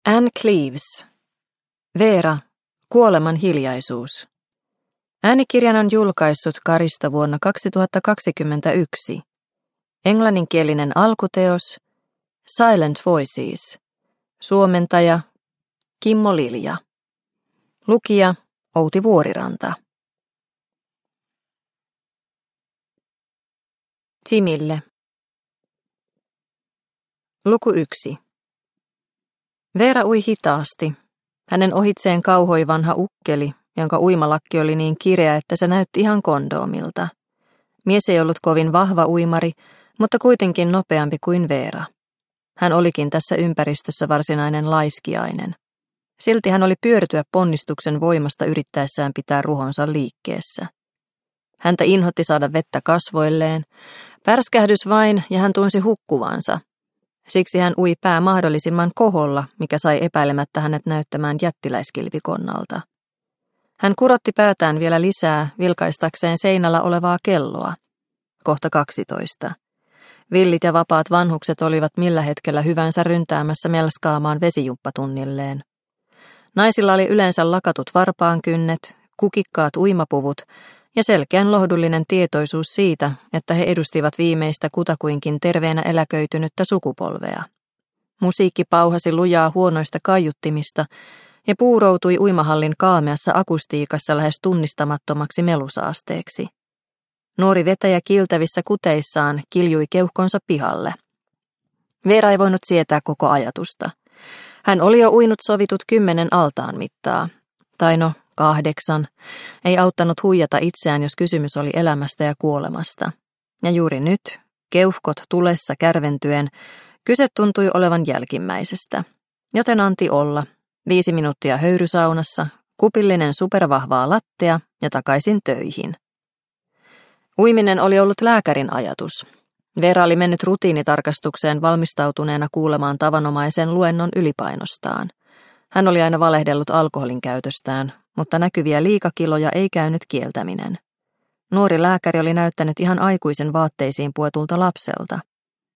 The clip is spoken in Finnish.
Anne Cleeves. Veera, kuoleman hiljaisuus. Äänikirjan on julkaissut Karisto vuonna 2021. Englanninkielinen alkuteos Silent Voices. Suomentaja Kimmo Lilja. Lukija Outi Vuoriranta. Timille. Luku 1. Veera ui hitaasti. Hänen ohitseen kauhoi vanha ukkeli, jonka uimalakki oli niin kireä, että se näytti ihan kondoomilta. Mies ei ollut kovin vahva uimari, mutta kuitenkin nopeampi kuin Veera. Hän olikin tässä ympäristössä varsinainen laiskiainen. Silti hän oli pyörtyä ponnistuksen voimasta yrittäessään pitää ruhonsa liikkeessä. Häntä inhotti saada vettä kasvoilleen. Pärskähdys vain, ja hän tunsi hukkuvansa. Siksi hän ui pää mahdollisimman koholla, mikä sai epäilemättä hänet näyttämään jättiläiskilpikonnalta. Hän kurotti päätään vielä lisää vilkaistakseen seinällä olevaa kelloa. Kohta 12. Villit ja vapaat vanhukset olivat millä hetkellä hyvänsä ryntäämässä melskaamaan vesijumppatunnilleen. Naisilla oli yleensä lakatut varpaankynnet, kukikkaat uimapuvut ja selkeän lohdullinen tietoisuus siitä, että he edustivat viimeistä kutakuinkin terveenä eläköitynyttä sukupolvea. Musiikki pauhasi lujaa huonoista kaiuttimista ja puuroutui uimahallin kaameassa akustiikassa lähes tunnistamattomaksi melusaasteeksi. Nuori vetäjä kiiltävissä kuteissaan kiljui keuhkonsa pihalle. Veera ei voinut sietää koko ajatusta. Hän oli jo uinut sovitut 10 altaan mittaa. Tai 8. Ei auttanut huijata itseään, jos kysymys oli elämästä ja kuolemasta. Ja juuri nyt, keuhkot tulessa kärventyen, kyse tuntui olevan jälkimmäisestä. Joten anti olla. 5 minuuttia höyrysaunassa, kupillinen supervahvaa lattea ja takaisin töihin. Uiminen oli ollut lääkärin ajatus. Veera oli mennyt rutiinitarkastukseen valmistautuneena kuulemaan tavanomaisen luennon ylipainostaan. Hän oli aina valehdellut alkoholin käytöstään, mutta näkyviä liikakiloja ei käynyt kieltäminen. Nuori lääkäri oli näyttänyt ihan aikuisen vaatteisiin puetulta lapselta.